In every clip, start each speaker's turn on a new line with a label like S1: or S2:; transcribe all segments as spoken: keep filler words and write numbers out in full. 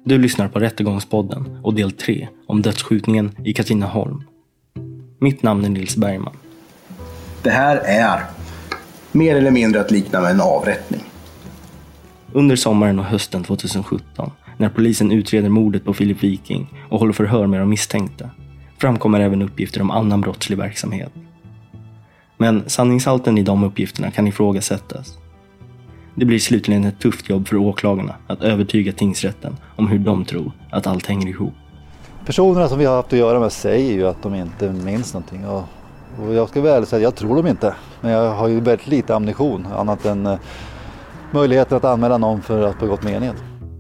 S1: Du lyssnar på Rättegångspodden och del tre om dödsskjutningen i Katrineholm. Mitt namn är Nils Bergman.
S2: Det här är mer eller mindre att likna med en avrättning.
S1: Under sommaren och hösten tjugohundrasjutton, när polisen utreder mordet på Filip Viking och håller förhör med de misstänkta, framkommer även uppgifter om annan brottslig verksamhet. Men sanningshalten i de uppgifterna kan ifrågasättas. Det blir slutligen ett tufft jobb för åklagarna att övertyga tingsrätten om hur de tror att allt hänger ihop.
S3: Personerna som vi har haft att göra med säger ju att de inte minns någonting. Och, och jag ska väl säga att jag tror dem inte. Men jag har ju väldigt lite ammunition annat än uh, möjligheten att anmäla någon för att begått meningen.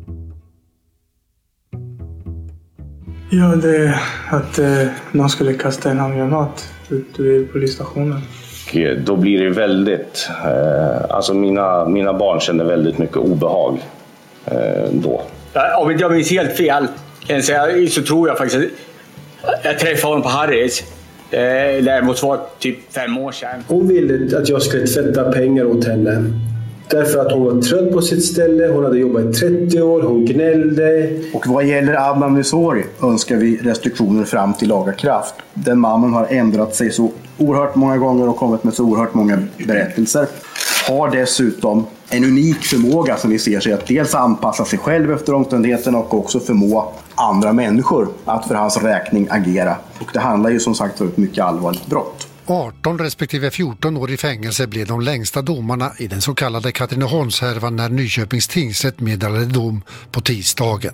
S4: Ja, det är att eh, någon skulle kasta en handgranat ut vid polisstationen.
S5: Och då blir det väldigt, eh, alltså mina, mina barn känner väldigt mycket obehag eh, då.
S6: Ja, om jag minns helt fel så tror jag faktiskt att jag träffade honom på Harris. Eh, det måste vara typ fem år sedan.
S7: Hon ville att jag skulle tvätta pengar åt henne. Därför att hon var trött på sitt ställe, hon hade jobbat i trettio år, hon gnällde.
S2: Och vad gäller Adnan Misori önskar vi restriktioner fram till laga kraft. Den mannen har ändrat sig så oerhört många gånger och kommit med så oerhört många berättelser. Har dessutom en unik förmåga som vi ser sig att dels anpassa sig själv efter omständigheterna och också förmå andra människor att för hans räkning agera. Och det handlar ju som sagt om ett mycket allvarligt brott.
S8: arton respektive fjorton år i fängelse blev de längsta domarna i den så kallade Katrineholmshärvan när Nyköpings tingsrätt meddelade dom på tisdagen.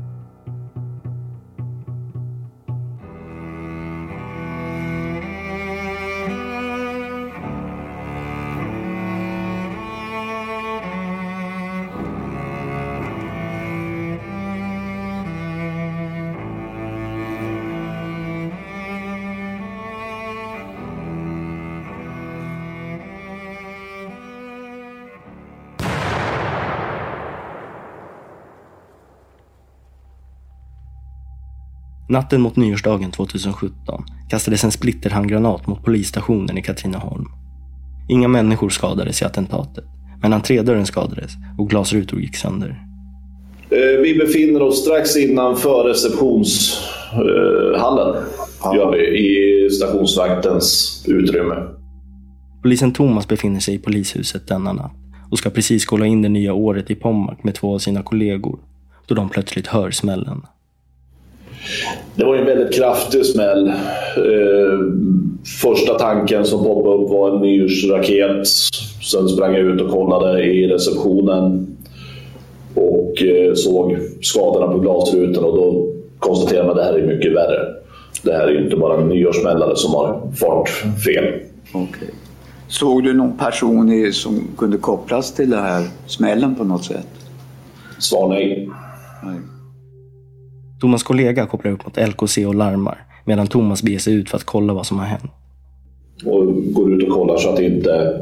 S1: Natten mot nyårsdagen tjugohundrasjutton kastades en splitterhandgranat mot polisstationen i Katrineholm. Inga människor skadades i attentatet, men entrédörren skadades och glasrutor gick sönder.
S9: Vi befinner oss strax innanför receptionshallen gör vi, i stationsvaktens utrymme.
S1: Polisen Thomas befinner sig i polishuset denna natt och ska precis kolla in det nya året i Pommac med två av sina kollegor, då de plötsligt hör smällen.
S9: Det var en väldigt kraftig smäll. Eh, första tanken som poppade upp var en nyårsraket. Sen sprang jag ut och kollade i receptionen och eh, såg skadorna på glasrutan och då konstaterade man att det här är mycket värre. Det här är ju inte bara en nyårssmällare som har fart fel.
S10: Okay. Såg du någon person som kunde kopplas till det här smällen på något sätt?
S9: Svar nej.
S10: Nej.
S1: Thomas kollega kopplar upp mot L K C och larmar medan Thomas beger sig ut för att kolla vad som har hänt.
S9: Och går ut och kollar så att det inte...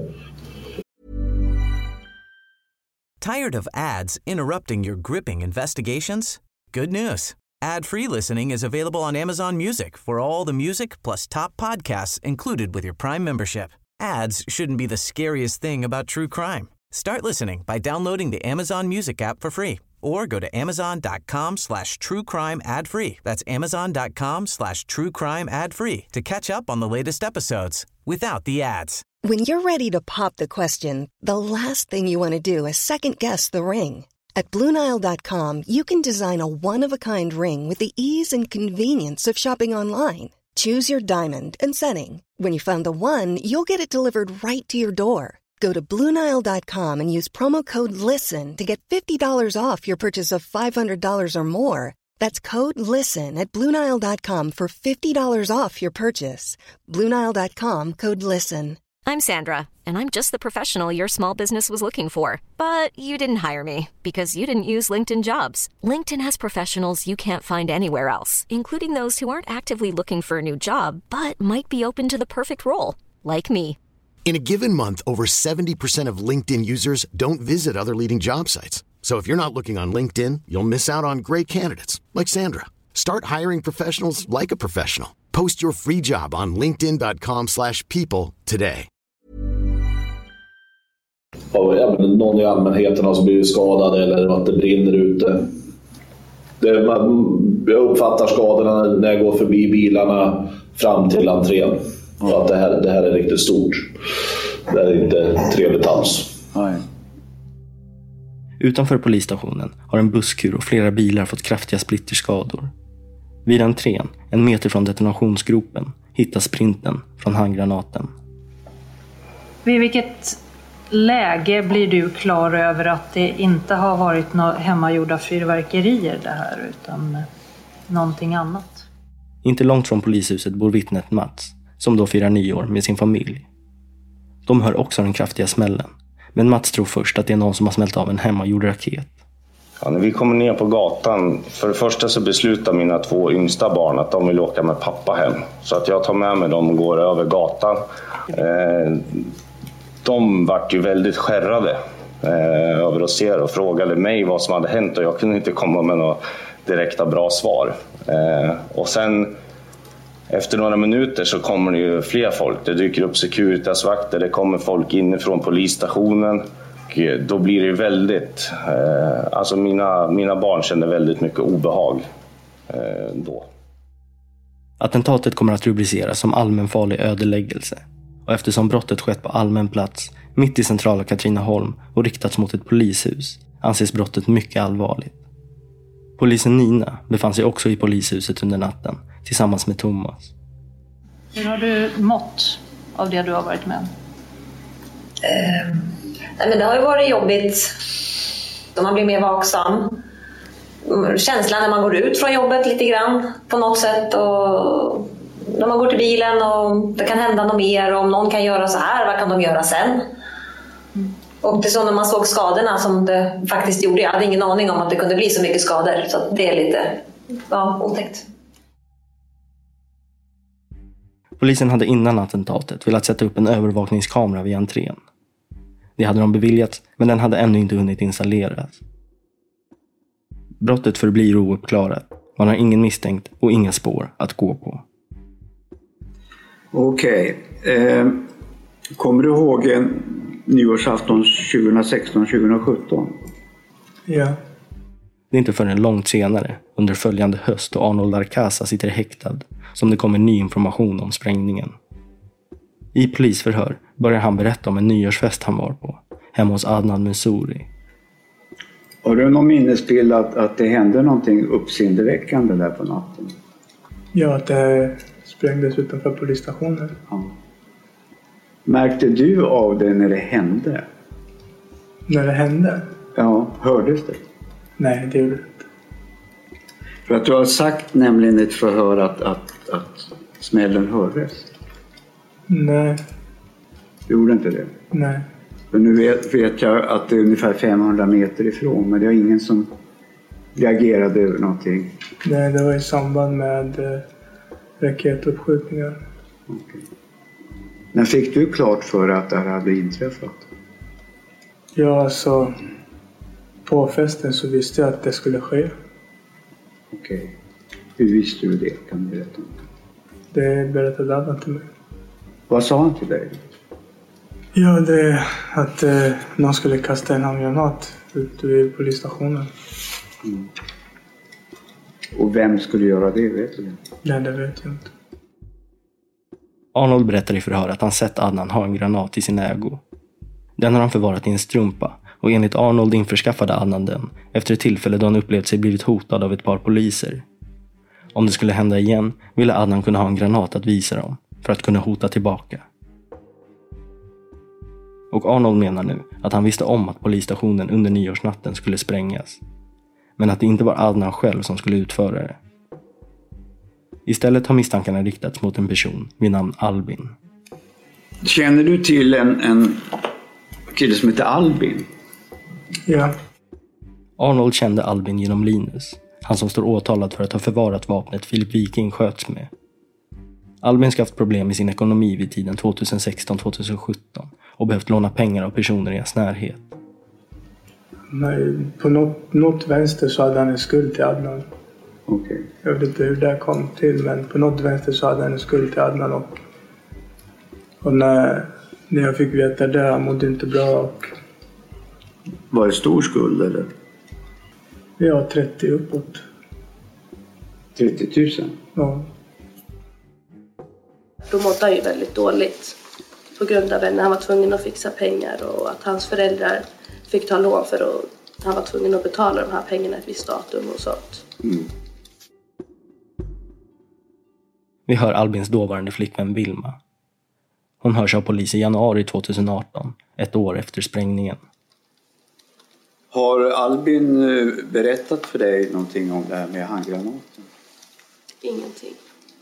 S11: Tired of ads interrupting your gripping investigations? Good news. Ad-free listening is available on Amazon Music for all the music plus top podcasts included with your Prime membership. Ads shouldn't be the scariest thing about true crime. Start listening by downloading the Amazon Music app for free. Or go to amazon.com slash true crime ad free. That's amazon.com slash true crime ad free to catch up on the latest episodes without the ads.
S12: When you're ready to pop the question, the last thing you want to do is second guess the ring. At Blue Nile dot com, you can design a one-of-a-kind ring with the ease and convenience of shopping online. Choose your diamond and setting. When you find the one, you'll get it delivered right to your door. Go to Blue Nile dot com and use promo code LISTEN to get fifty dollars off your purchase of five hundred dollars or more. That's code LISTEN at Blue Nile dot com for fifty dollars off your purchase. Blue Nile dot com, code LISTEN.
S13: I'm Sandra, and I'm just the professional your small business was looking for. But you didn't hire me because you didn't use LinkedIn Jobs. LinkedIn has professionals you can't find anywhere else, including those who aren't actively looking for a new job, but might be open to the perfect role, like me.
S14: In a given month, over seventy percent of LinkedIn users don't visit other leading job sites. So if you're not looking on LinkedIn, you'll miss out on great candidates like Sandra. Start hiring professionals like a professional. Post your free job on linkedin dot com slash people today.
S9: Ja, någon i allmänheten har blivit skadad eller att det brinner ute. Det, man, jag uppfattar skadorna när jag går förbi bilarna fram till entrén. Och att det här, det här är riktigt stort. Det är inte trevligt alls.
S10: Nej.
S1: Utanför polisstationen har en busskur och flera bilar fått kraftiga splitterskador. Vid entrén, en meter från detonationsgropen, hittas sprinten från handgranaten.
S15: Vid vilket läge blir du klar över att det inte har varit några hemmagjorda fyrverkerier det här, utan någonting annat?
S1: Inte långt från polishuset bor vittnet Mats, som då firar nyår med sin familj. De hör också den kraftiga smällen, men Mats tror först att det är någon som har smält av en hemmagjord raket.
S5: Ja, när vi kommer ner på gatan, för det första så beslutar mina två yngsta barn att de vill åka med pappa hem. Så att jag tar med mig dem och går över gatan. Eh, de vart ju väldigt skärrade eh, över att se och frågade mig vad som hade hänt, och jag kunde inte komma med några direkta bra svar. Eh, och sen efter några minuter så kommer det ju fler folk. Det dyker upp Securitasvakter, det kommer folk inifrån polisstationen. Och då blir det väldigt, eh, alltså mina, mina barn kände väldigt mycket obehag eh, då.
S1: Attentatet kommer att rubriceras som allmänfarlig ödeläggelse. Och eftersom brottet skett på allmän plats, mitt i centrala Katrineholm och riktats mot ett polishus, anses brottet mycket allvarligt. Polisen Nina befann sig också i polishuset under natten, tillsammans med Thomas.
S15: Hur har du mått av det du har varit med?
S16: Eh, nej, men det har ju varit jobbigt. De har blivit mer vaksam. Känslan när man går ut från jobbet lite grann på något sätt, och när man går till bilen och det kan hända något mer, och om någon kan göra så här, vad kan de göra sen? Mm. Och det är så när man såg skadorna som det faktiskt gjorde. Jag hade ingen aning om att det kunde bli så mycket skador, så det är lite ja, otäckt.
S1: Polisen hade innan attentatet velat sätta upp en övervakningskamera vid entrén. Det hade de beviljat, men den hade ännu inte hunnit installeras. Brottet förblir ouppklarat. Man har ingen misstänkt och inga spår att gå på.
S10: Okej. Okay. Eh, kommer du ihåg en nyårsafton tjugohundrasexton tjugohundrasjutton?
S4: Ja.
S1: Det är inte förrän långt senare, under följande höst, och Arnold Arcasa sitter häktad, som det kommer ny information om sprängningen. I polisförhör börjar han berätta om en nyårsfest han var på, hemma hos Adnan Mansouri.
S10: Har du någon minnesbild att, att det hände någonting uppseendeväckande där på natten?
S4: Ja, att det sprängdes utanför polisstationen.
S10: Ja. Märkte du av det när det hände?
S4: När det hände?
S10: Ja, hördes det?
S4: Nej, det gjorde det inte.
S10: För att du har sagt nämligen i ett förhör att, att, att smällen hördes.
S4: Nej.
S10: Du gjorde inte det?
S4: Nej.
S10: För nu vet, vet jag att det är ungefär femhundra meter ifrån, men det är ingen som reagerade över någonting.
S4: Nej, det var i samband med eh, raketuppskjutningar.
S10: Okay. När fick du klart för att det här hade inträffat?
S4: Ja, alltså på festen så visste jag att det skulle ske.
S10: Okej. Okay. Hur visste du det? Kan du berätta om det?
S4: Det berättade Adnan till mig.
S10: Vad sa han till dig?
S4: Ja, det att eh, någon skulle kasta en handgranat ut vid polisstationen.
S10: Mm. Och vem skulle göra det, vet du det?
S4: Nej, det vet jag inte.
S1: Arnold berättar i förhör att han sett Adnan ha en granat i sin ägo. Den har han förvarat i en strumpa, och enligt Arnold införskaffade Adnan den efter ett tillfälle då han upplevt sig blivit hotad av ett par poliser. Om det skulle hända igen ville Adnan kunna ha en granat att visa dem, för att kunna hota tillbaka. Och Arnold menar nu att han visste om att polisstationen under nyårsnatten skulle sprängas, men att det inte var Adnan själv som skulle utföra det. Istället har misstankarna riktats mot en person vid namn Albin.
S10: Känner du till en, en kille som heter Albin?
S4: Ja.
S1: Arnold kände Albin genom Linus, han som står åtalad för att ha förvarat vapnet Filip Viking sköts med. Albin ska haft problem med sin ekonomi vid tiden tjugohundrasexton tjugosjutton och behövt låna pengar av personer i hans närhet.
S4: Nej, på något, något vänster så hade han en skuld till Adnan.
S10: Okay.
S4: Jag vet inte hur det kom till, men på något vänster så hade han en skuld till Adnan. Och, och när, när jag fick veta det, han mådde inte bra. Och,
S10: var det stor skuld eller?
S4: Ja, trettio uppåt.
S10: trettio tusen?
S4: Ja.
S17: Då mådde han ju väldigt dåligt på grund av att han var tvungen att fixa pengar och att hans föräldrar fick ta lån för att han var tvungen att betala de här pengarna ett visst datum och sånt.
S10: Mm.
S1: Vi hör Albins dåvarande flickvän Vilma. Hon hörs av polis i januari tjugoarton, ett år efter sprängningen.
S10: Har Albin berättat för dig någonting om det här med handgranaten?
S17: Ingenting.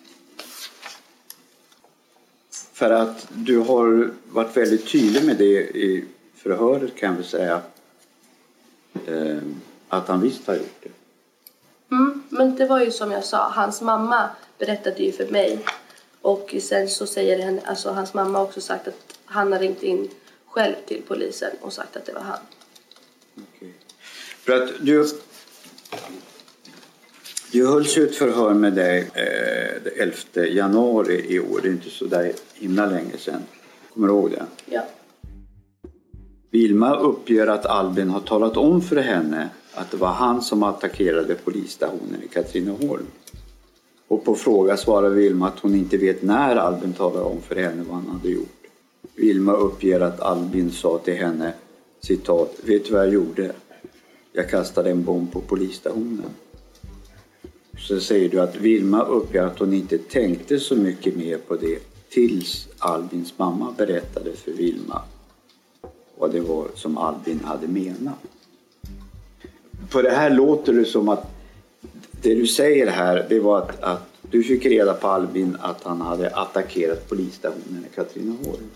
S10: För att du har varit väldigt tydlig med det i förhöret, kan vi säga. Eh, att han visst har gjort det.
S17: Mm, men det var ju som jag sa, hans mamma berättade ju för mig. Och sen så säger henne, alltså hans mamma också sagt att han har ringt in själv till polisen och sagt att det var han.
S10: Okej. För att du, du hölls ju ett förhör med dig eh, den elfte januari i år. Det är inte så där himla länge sedan. Kommer du ihåg det?
S17: Ja.
S10: Vilma uppger att Albin har talat om för henne att det var han som attackerade polisstationen i Katrineholm. Och på fråga svarar Vilma att hon inte vet när Albin talade om för henne vad han hade gjort. Vilma uppger att Albin sa till henne, citat, vet du vad jag gjorde? Jag kastade en bomb på polisstationen. Så säger du att Vilma uppger att hon inte tänkte så mycket mer på det tills Albins mamma berättade för Vilma vad det var som Albin hade menat. På det här låter det som att det du säger här, det var att, att du fick reda på Albin att han hade attackerat polisstationen i Katrineholm.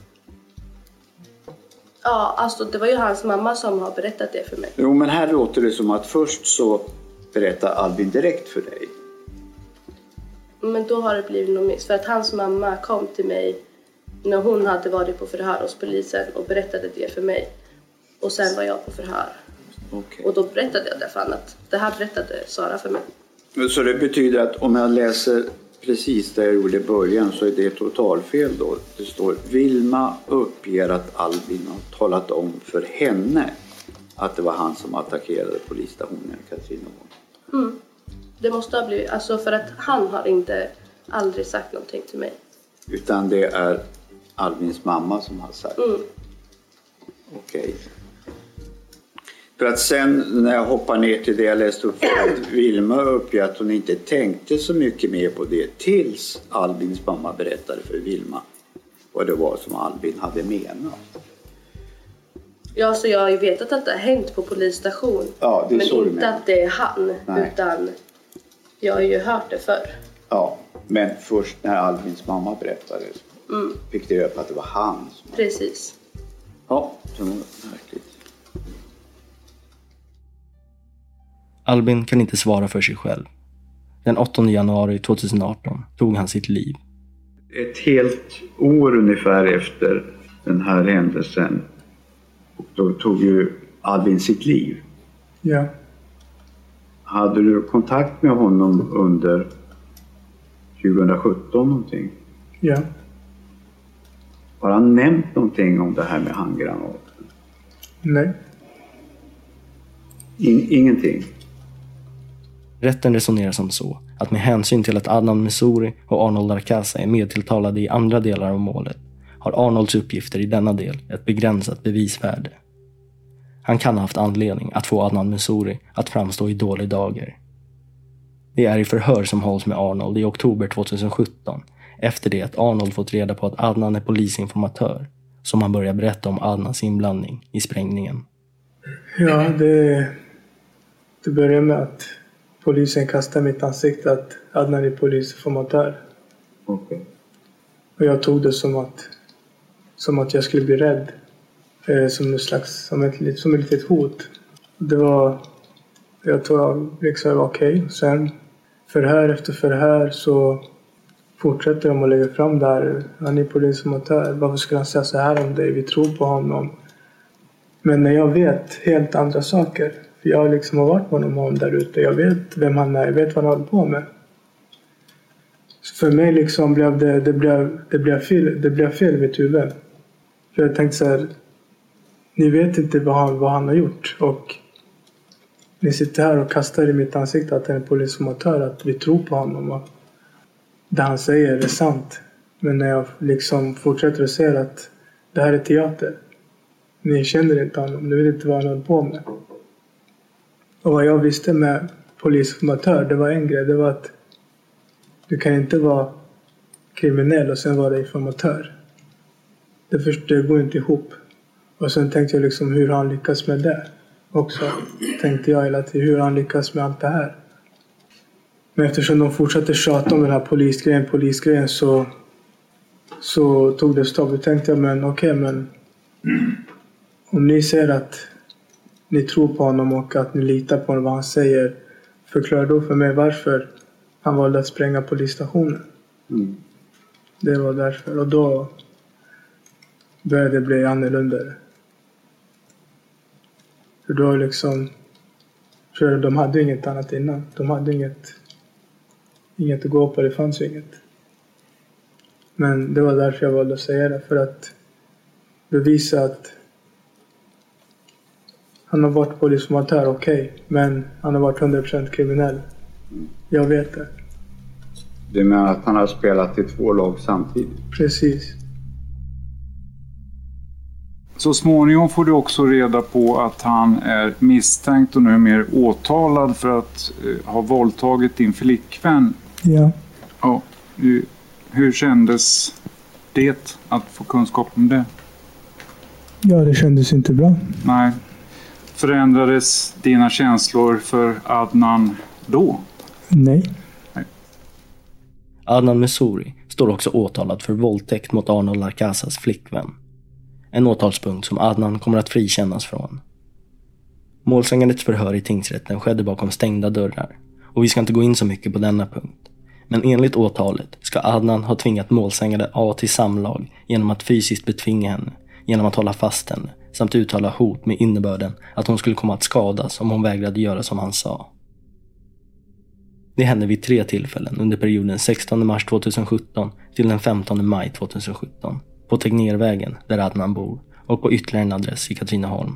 S17: Ja, alltså det var ju hans mamma som har berättat det för mig.
S10: Jo, men här låter det som att först så berättar Albin direkt för dig.
S17: Men då har det blivit något miss. För att hans mamma kom till mig när hon hade varit på förhör hos polisen och berättade det för mig. Och sen var jag på förhör.
S10: Okay.
S17: Och då berättade jag därför att det här berättade Sara för mig.
S10: Så det betyder att om jag läser precis det jag gjorde i början så är det totalfel då. Det står Vilma uppger att Albin har talat om för henne att det var han som attackerade polisstationen i Katrineholm.
S17: Mm. Det måste ha blivit, alltså för att han har inte aldrig sagt någonting till mig.
S10: Utan det är Albins mamma som har sagt.
S17: Mm.
S10: Okej. Okay. För att sen när jag hoppar ner till det jag läste upp för att Vilma uppger att hon inte tänkte så mycket mer på det tills Albins mamma berättade för Vilma vad det var som Albin hade menat.
S17: Ja, så jag har ju vetat att det har hänt på polisstation.
S10: Ja, det är
S17: men
S10: så
S17: inte att det är han. Nej. Utan jag har ju hört det förr.
S10: Ja, men först när Albins mamma berättade
S17: mm.
S10: fick det upp att det var han. Som...
S17: Precis.
S10: Ja, det var verkligt.
S1: Albin kan inte svara för sig själv. Den åttonde januari tjugoarton tog han sitt liv.
S10: Ett helt år ungefär efter den här händelsen då tog ju Albin sitt liv.
S4: Ja.
S10: Hade du kontakt med honom under tjugosjutton någonting?
S4: Ja.
S10: Har han nämnt någonting om det här med handgranaten?
S4: Nej.
S10: In, ingenting?
S1: Rätten resonerar som så att med hänsyn till att Adnan Messouri och Arnold Arkaza är medtilltalade i andra delar av målet har Arnolds uppgifter i denna del ett begränsat bevisvärde. Han kan ha haft anledning att få Adnan Messouri att framstå i dålig dager. Det är i förhör som hålls med Arnold i oktober tjugosjutton efter det att Arnold fått reda på att Adnan är polisinformatör som han börjar berätta om Adnans inblandning i sprängningen.
S4: Ja, det, det börjar med att polisen kastar mitt ansikte att Adnan är polisinformatör.
S10: Okay.
S4: Och jag tog det som att, som att jag skulle bli rädd. Eh, som, en slags, som, ett, som ett litet hot. Det var... Jag tog liksom okej. Okay. Sen förhör efter förhör så fortsätter de att lägga fram där. Han är polisinformatör. Varför skulle han säga så här om dig? Vi tror på honom. Men när jag vet helt andra saker. För jag liksom har varit med honom där ute. Jag vet vem han är. Jag vet vad han håller på med. Så för mig liksom blev det, det, blev, det, blev fel, det blev fel i mitt huvud. För jag tänkte så här. Ni vet inte vad han, vad han har gjort. Och ni sitter här och kastar i mitt ansikte att det är en polisinformatör, att vi tror på honom och det han säger är sant. Men när jag liksom fortsätter att säga att det här är teater, ni känner inte honom, ni vet inte vad han håller på med. Och vad jag visste med polisinformatör, det var en grej, det var att du kan inte vara kriminell och sen vara informatör. Det, först, det går inte ihop. Och sen tänkte jag liksom hur han lyckas med det. Också tänkte jag hela tiden hur han lyckas med allt det här. Men eftersom de fortsatte tjata om den här polisgrejen, polisgrejen så, så tog det stopp. Då tänkte jag, men okej, okay, men om ni säger att ni tror på honom och att ni litar på vad han säger, förklara då för mig varför han valde att spränga polisstationen. Mm. Det var därför. Och då började det bli annorlunda. För då liksom, för de hade inget annat innan. De hade inget, inget att gå på, det fanns inget. Men det var därför jag valde att säga det. För att bevisa att han har varit polisinformatör, okej. Okay, men han har varit hundra procent kriminell. Jag vet det.
S10: Du menar att han har spelat i två lag samtidigt?
S4: Precis.
S18: Så småningom får du också reda på att han är misstänkt och nu är mer åtalad för att eh, ha våldtagit din flickvän.
S4: Ja.
S18: Ja. Hur, hur kändes det att få kunskap om det?
S4: Ja, det kändes inte bra.
S18: Nej. Förändrades dina känslor för Adnan då?
S4: Nej.
S18: Nej.
S1: Adnan Messouri står också åtalad för våldtäkt mot Arnold Arcazas flickvän. En åtalspunkt som Adnan kommer att frikännas från. Målsägandets förhör i tingsrätten skedde bakom stängda dörrar och vi ska inte gå in så mycket på denna punkt. Men enligt åtalet ska Adnan ha tvingat målsägande A till samlag genom att fysiskt betvinga henne, genom att hålla fast henne samt uttala hot med innebörden att hon skulle komma att skadas om hon vägrade göra som han sa. Det hände vid tre tillfällen under perioden sextonde mars tjugohundrasjutton till den femtonde maj tjugohundrasjutton på Tegnérvägen där Adnan bor och på ytterligare en adress i Katrineholm.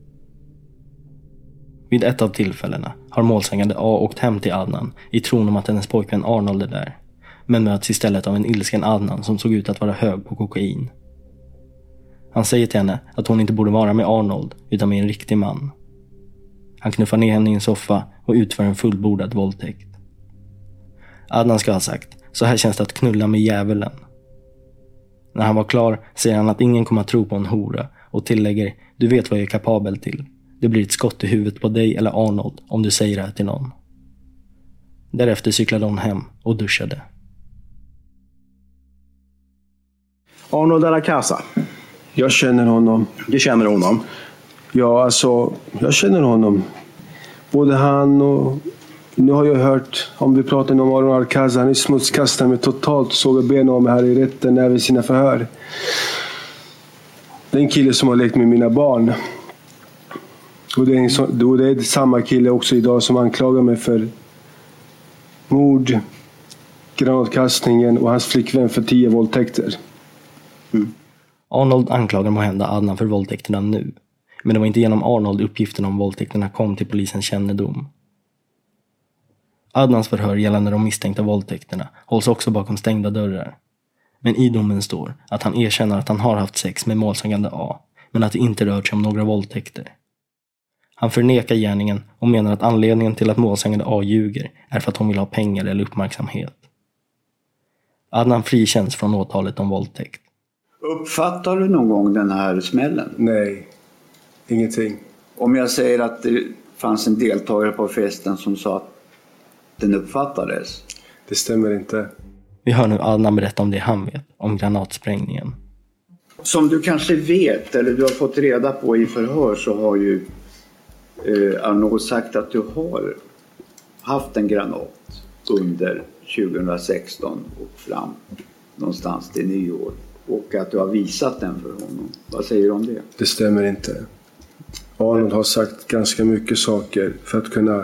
S1: Vid ett av tillfällena har målsägande A åkt hem till Adnan i tron om att hennes pojkvän Arnold är där, men möts istället av en ilsken Adnan som såg ut att vara hög på kokain. Han säger till henne att hon inte borde vara med Arnold utan med en riktig man. Han knuffar ner henne i en soffa och utför en fullbordad våldtäkt. Adnan ska ha sagt, så här känns det att knulla med djävulen. När han var klar säger han att ingen kommer att tro på en hora och tillägger, du vet vad jag är kapabel till. Det blir ett skott i huvudet på dig eller Arnold om du säger det här till någon. Därefter cyklade hon hem och duschade.
S2: Arnold Arcaza.
S7: Jag känner honom.
S2: Du känner honom?
S7: Ja, alltså, jag känner honom. Både han och... Nu har jag hört, om vi pratar om Arnold Arcaza, han är smutskastad med totalt såga ben av mig här i rätten även sina förhör. Det är en kille som har lekt med mina barn. Och det är, en så, det är samma kille också idag som anklagar mig för mord, granatkastningen och hans flickvän för tio våldtäkter.
S1: Mm. Arnold anklagar måhända Adnan för våldtäkterna nu. Men det var inte genom Arnold uppgifterna om våldtäkterna kom till polisens kännedom. Adnans förhör gällande de misstänkta våldtäkterna hålls också bakom stängda dörrar. Men i domen står att han erkänner att han har haft sex med målsägande A, men att det inte rör sig om några våldtäkter. Han förnekar gärningen och menar att anledningen till att målsägande A ljuger är för att hon vill ha pengar eller uppmärksamhet. Adnan frikänns från åtalet om våldtäkt.
S10: Uppfattar du någon gång den här smällen?
S7: Nej, ingenting.
S10: Om jag säger att det fanns en deltagare på festen som sa att den uppfattades?
S7: Det stämmer inte.
S1: Vi hör nu Adnan berätta om det han vet, om granatsprängningen.
S10: Som du kanske vet, eller du har fått reda på i förhör, så har ju eh, Arnold sagt att du har haft en granat under tjugohundrasexton och fram någonstans till nyår. Och att du har visat den för honom. Vad säger du om det?
S7: Det stämmer inte. Arnold har sagt ganska mycket saker för att kunna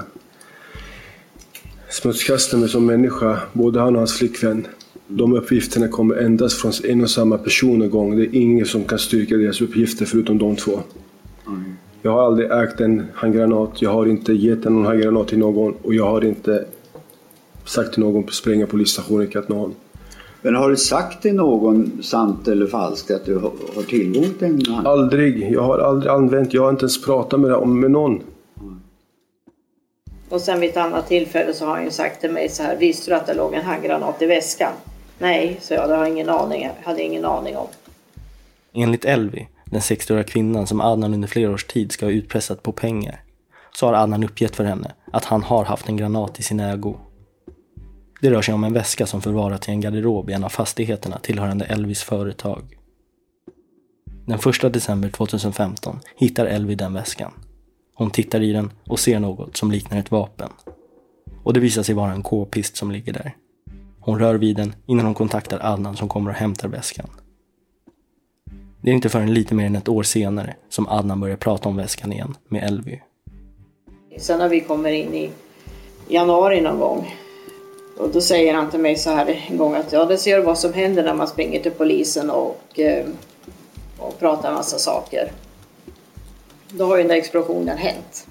S7: smutskasta mig som människa, både han och hans flickvän. De uppgifterna kommer endast från en och samma person en gång. Det är ingen som kan styrka deras uppgifter förutom de två.
S10: Mm.
S7: Jag har aldrig ägt en handgranat. Jag har inte gett en handgranat till någon. Och jag har inte sagt till någon på spränga polisstationen att någon.
S10: Men har du sagt till någon, sant eller falskt, att du har tillgång till en handgranat?
S7: Aldrig. Jag har aldrig använt. Jag har inte ens pratat med, det, med någon.
S19: Och sen vid ett annat tillfälle så har han ju sagt till mig så här: visste du att det låg en handgranat i väskan? Nej, så jag, det har jag ingen aning, jag hade ingen aning om.
S1: Enligt Elvi, den sextioåriga kvinnan som Adnan under flera års tid ska ha utpressat på pengar, så har Adnan uppgett för henne att han har haft en granat i sin ägo. Det rör sig om en väska som förvarat i en garderob i en av fastigheterna tillhörande Elvis företag. Den första december tjugohundrafemton hittar Elvi den väskan. Hon tittar i den och ser något som liknar ett vapen. Och det visar sig vara en k-pist som ligger där. Hon rör vid den innan hon kontaktar Adnan som kommer och hämtar väskan. Det är inte förrän lite mer än ett år senare som Adnan börjar prata om väskan igen med Elvi.
S19: Sen när vi kommer in i januari någon gång, och då säger han till mig så här en gång att ja, det ser vad som händer när man springer till polisen och, och pratar en massa saker. Då har ju den där explosionen hänt.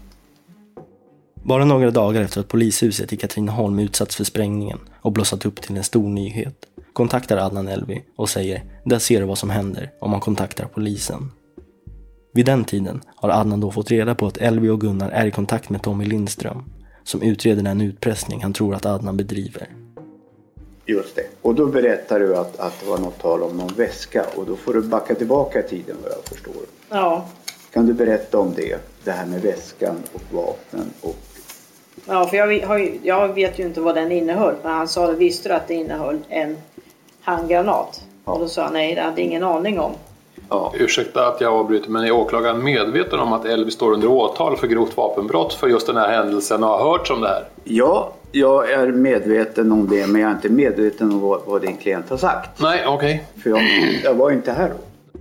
S1: Bara några dagar efter att polishuset i Katrineholm utsatts för sprängningen och blossat upp till en stor nyhet kontaktar Adnan Elvi och säger: där ser du vad som händer om man kontaktar polisen. Vid den tiden har Adnan då fått reda på att Elvi och Gunnar är i kontakt med Tommy Lindström som utreder den utpressning han tror att Adnan bedriver.
S10: Just det. Och då berättar du att, att det var något tal om någon väska, och då får du backa tillbaka i tiden vad jag förstår.
S19: Ja.
S10: Kan du berätta om det? Det här med väskan och vapnen och...
S19: Ja, för jag, har ju, jag vet ju inte vad den innehöll, men han sa, visste du att det innehöll en handgranat? Ja. Och då sa han, nej, det hade ingen aning om.
S20: Ja. Ursäkta att jag avbryter, men är åklagaren medveten om att Elvi står under åtal för grovt vapenbrott för just den här händelsen och har hört om det här?
S10: Ja, jag är medveten om det, men jag är inte medveten om vad, vad din klient har sagt.
S20: Nej, okej. Okay.
S10: För jag, jag var inte här då.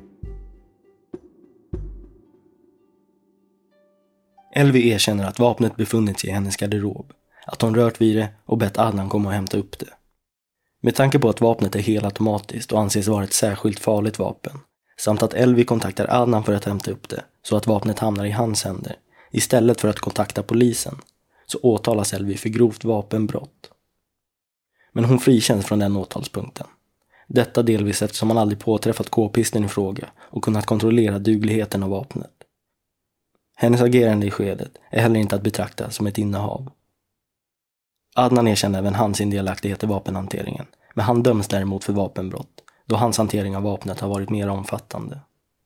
S1: Elvi erkänner att vapnet befunnit sig i hennes garderob, att hon rört vid det och bett Adnan komma och hämta upp det. Med tanke på att vapnet är helautomatiskt och anses vara ett särskilt farligt vapen, samt att Elvi kontaktar Adnan för att hämta upp det så att vapnet hamnar i hans händer, istället för att kontakta polisen, så åtalas Elvi för grovt vapenbrott. Men hon frikänns från den åtalspunkten. Detta delvis eftersom man aldrig påträffat k-pisten i fråga och kunnat kontrollera dugligheten av vapnet. Hennes agerande i skedet är heller inte att betrakta som ett innehav. Adnan erkänner även han sin delaktighet i vapenhanteringen, men han döms däremot för vapenbrott, då hans hantering av vapnet har varit mer omfattande.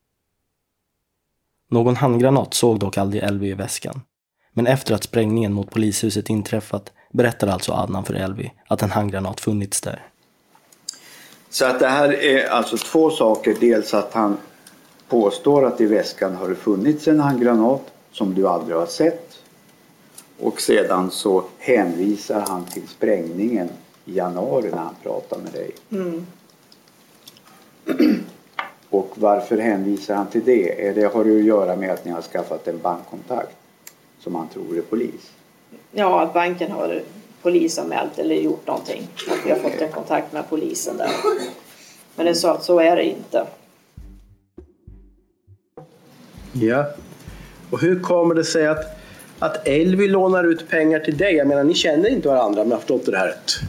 S1: Någon handgranat såg dock aldrig Elvi i väskan, men efter att sprängningen mot polishuset inträffat berättar alltså Adnan för Elvi att en handgranat funnits där.
S10: Så att det här är alltså två saker, dels att han påstår att i väskan har det funnits en handgranat som du aldrig har sett. Och sedan så hänvisar han till sprängningen i januari när han pratar med dig.
S19: Mm.
S10: Och varför hänvisar han till det? Är det har det att göra med att ni har skaffat en bankkontakt som han tror är polis?
S19: Ja, att banken har polisanmält eller gjort någonting. Att vi har fått en kontakt med polisen där. Men det sa att så är det inte.
S2: Ja. Och hur kommer det sig att, att Elvi lånar ut pengar till dig? Jag menar, ni känner inte varandra, men jag har förstått det här rätt.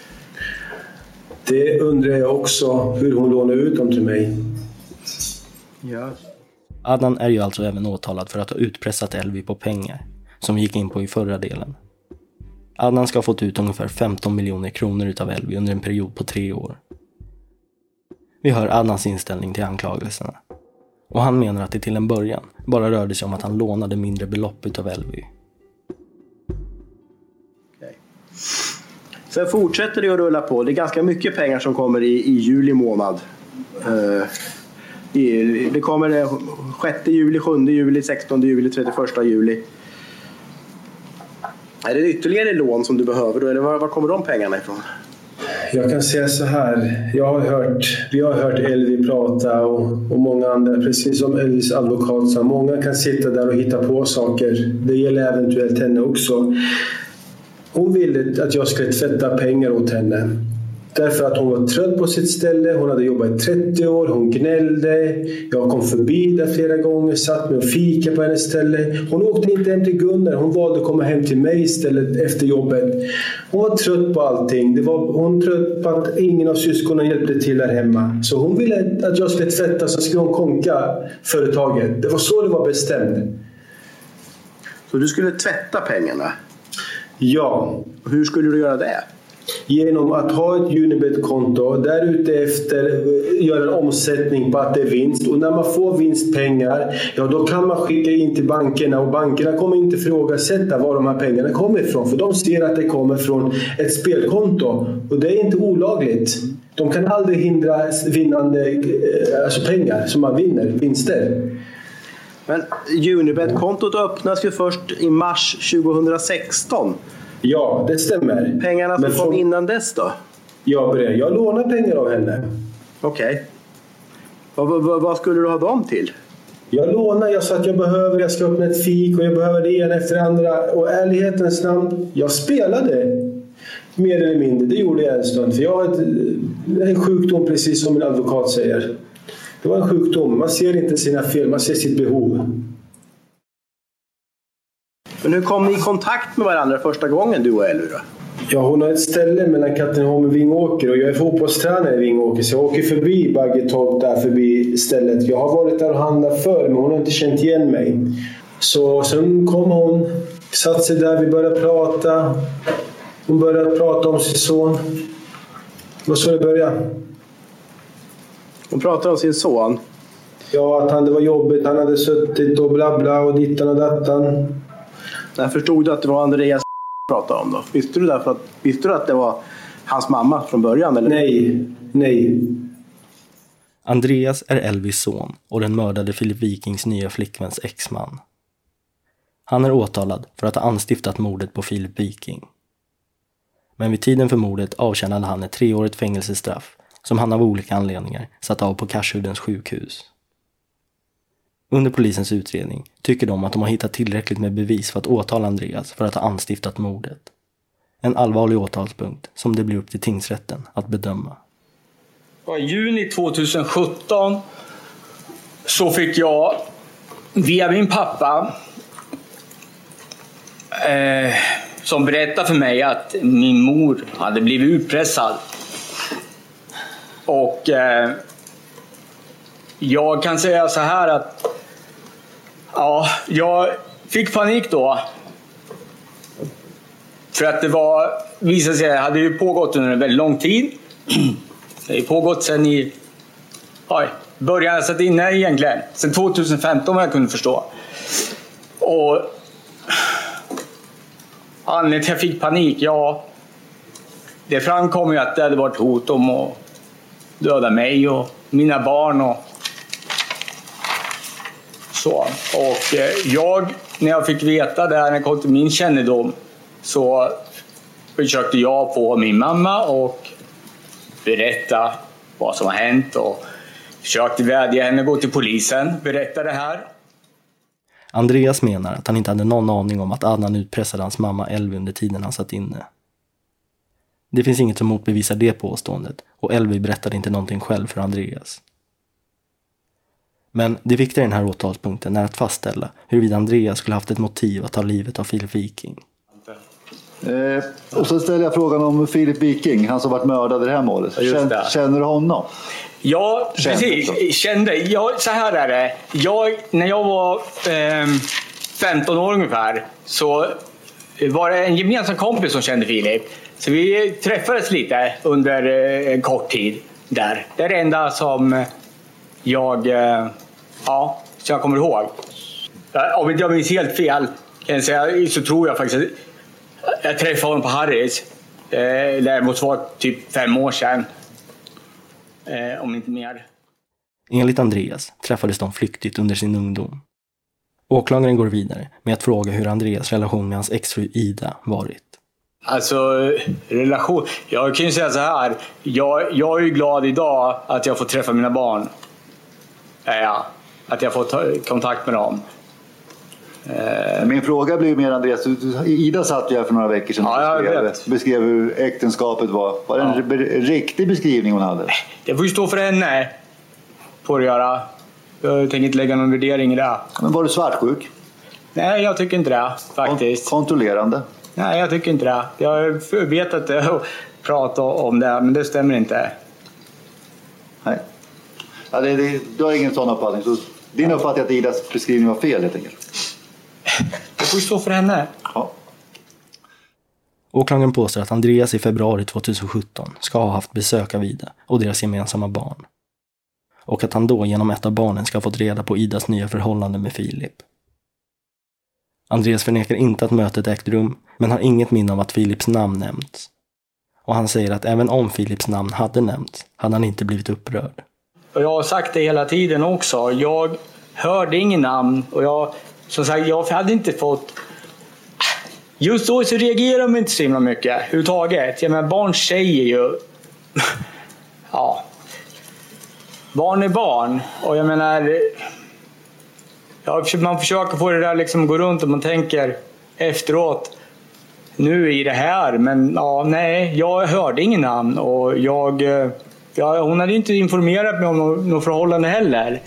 S7: Det undrar jag också, hur hon lånar ut dem till mig.
S2: Ja.
S1: Adnan är ju alltså även åtalad för att ha utpressat Elvi på pengar, som vi gick in på i förra delen. Adnan ska ha fått ut ungefär femton miljoner kronor utav Elvi under en period på tre år. Vi hör Adnans inställning till anklagelserna. Och han menar att det till en början bara rörde sig om att han lånade mindre belopp utav Elvi.
S2: Okay. Sen fortsätter det att rulla på. Det är ganska mycket pengar som kommer i, i juli månad. Uh, i, det kommer sjätte juli, sjunde juli, sextonde juli, trettioförsta juli. Är det ytterligare lån som du behöver då? Eller var, var kommer de pengarna ifrån?
S7: Jag kan säga så här, jag har hört, vi har hört Elvi prata och, och många andra, precis som Elvis advokat sa, många kan sitta där och hitta på saker. Det gäller eventuellt henne också. Hon ville att jag skulle tvätta pengar åt henne. Därför att hon var trött på sitt ställe. Hon hade jobbat i trettio år. Hon gnällde. Jag kom förbi där flera gånger. Satt med och fika på hennes ställe. Hon åkte inte hem till Gunnar. Hon valde att komma hem till mig istället efter jobbet. Hon var trött på allting. Det var, hon var trött på att ingen av syskonen hjälpte till där hemma. Så hon ville att jag skulle tvätta, så skulle hon konka företaget. Det var så det var bestämt.
S2: Så du skulle tvätta pengarna?
S7: Ja.
S2: Hur skulle du göra det?
S7: Genom att ha ett Unibet-konto, där ute efter göra en omsättning på att det är vinst. Och när man får vinstpengar, ja, då kan man skicka in till bankerna. Och bankerna kommer inte ifrågasätta var de här pengarna kommer ifrån. För de ser att det kommer från ett spelkonto. Och det är inte olagligt. De kan aldrig hindra vinnande alltså pengar som man vinner, vinster.
S2: Men Unibet-kontot öppnas ju först i mars tjugohundrasexton.
S7: Ja, det stämmer.
S2: Pengarna som
S7: Men
S2: kom
S7: för...
S2: innan dess då?
S7: Ja, jag lånar pengar av henne.
S2: Okej. Okay. Vad, vad, vad skulle du ha dem till?
S7: Jag lånar, jag sa att jag behöver, jag ska öppna ett fik och jag behöver det ena efter det andra. Och ärlighetens namn, jag spelade mer eller mindre. Det gjorde jag en stund. För jag har ett, en sjukdom, precis som min advokat säger. Det var en sjukdom. Man ser inte sina fel, man ser sitt behov.
S2: Men hur kom ni i kontakt med varandra första gången, du och Elvy då?
S7: Ja, hon har ett ställe mellan Katrineholm och Vingåker och jag är fotbollstränare i Vingåker, så jag åker förbi Baggetorp där förbi stället. Jag har varit där och handlat förr, men hon har inte känt igen mig. Så sen kom hon, satt sig där, vi började prata. Hon började prata om sin son. Vad så det började?
S2: Hon pratade om sin son?
S7: Ja, att han, det var jobbigt, han hade suttit och bla bla och dittan och dattan.
S2: Jag förstod du att det var Andreas pratade om då? Visste du, därför att, visste du att det var hans mamma från början? Eller?
S7: Nej, nej.
S1: Andreas är Elvis son och den mördade Filip Vikings nya flickväns exman. Han är åtalad för att ha anstiftat mordet på Filip Viking. Men vid tiden för mordet avtjänade han ett treårigt fängelsestraff som han av olika anledningar satt av på Karshudens sjukhus. Under polisens utredning tycker de att de har hittat tillräckligt med bevis för att åtala Andreas för att ha anstiftat mordet. En allvarlig åtalspunkt som det blir upp till tingsrätten att bedöma.
S6: I juni tjugohundrasjutton så fick jag via min pappa eh, som berättade för mig att min mor hade blivit utpressad. Och eh, jag kan säga så här att ja, jag fick panik då. För att det var, visade sig, det hade ju pågått under en väldigt lång tid. Det har pågått sedan i oj, början jag satt inne egentligen. Sen tjugohundrafemton vad jag kunde förstå. Och anledningen till att jag fick panik, ja, det framkom ju att det hade varit hot om att döda mig och mina barn och så. Och jag, när jag fick veta det här, när jag kom till min kännedom, så försökte jag få min mamma och berätta vad som har hänt och försökte vädja henne gå till polisen, berätta det här.
S1: Andreas menar att han inte hade någon aning om att Adnan utpressade hans mamma Elvy under tiden han satt inne. Det finns inget som motbevisar det påståendet och Elvy berättade inte någonting själv för Andreas. Men det viktiga i den här åtalspunkten är att fastställa huruvida Andreas skulle haft ett motiv att ta livet av Filip Viking.
S3: Eh, och så ställer jag frågan om Filip Viking, han som varit mördad i det här målet. Känner, känner du honom?
S6: Ja, precis. Kände, Kände. Jag, så här är det. Jag, när jag var eh, femton år ungefär så var det en gemensam kompis som kände Filip. Så vi träffades lite under eh, en kort tid där. Det är det enda som jag, eh, ja, så jag kommer ihåg. Om inte jag minns helt fel kan jag säga, så tror jag faktiskt att jag träffade honom på Harris. Eh, däremot var typ fem år sedan. Eh, om inte mer.
S1: Enligt Andreas träffades de flyktigt under sin ungdom. Åklagaren går vidare med att fråga hur Andreas relation med hans exfru Ida varit.
S6: Alltså, relation... Jag kan ju säga så här. Jag, jag är ju glad idag att jag får träffa mina barn. Ja, att jag får ta kontakt med dem.
S3: Min fråga blir mer, Andreas, Ida satt ju här för några veckor sedan och
S6: ja,
S3: beskrev, beskrev hur äktenskapet var. Var det en ja. riktig beskrivning hon hade?
S6: Det får ju stå för henne på att göra. Jag tänker inte lägga någon värdering i det.
S3: Men var du svartsjuk?
S6: Nej, jag tycker inte det faktiskt.
S3: Kontrollerande?
S6: Nej, jag tycker inte det. Jag vet att jag pratar om det, men det stämmer inte.
S3: Nej. Ja, det, det, du har ingen sån uppfattning. Så din uppfattning att Idas beskrivning var fel, helt enkelt?
S6: Det får ju stå för henne.
S3: Ja.
S1: Åklagaren påstår att Andreas i februari tjugohundrasjutton ska ha haft besök av Ida och deras gemensamma barn. Och att han då genom ett av barnen ska ha fått reda på Idas nya förhållande med Filip. Andreas förnekar inte att mötet ägt rum, men har inget minne av att Filips namn nämnts. Och han säger att även om Filips namn hade nämnts, hade han inte blivit upprörd.
S6: Och jag har sagt det hela tiden också. Jag hörde ingen namn och jag, som sagt, jag hade inte fått... Just då så reagerar de inte så himla mycket överhuvudtaget. Jag menar, barn säger ju... ja... Barn är barn. Och jag menar... Ja, man försöker få det där liksom gå runt och man tänker efteråt, nu är det här, men ja, nej, jag hörde ingen namn och jag, ja, hon hade inte informerat mig om något, något förhållande heller.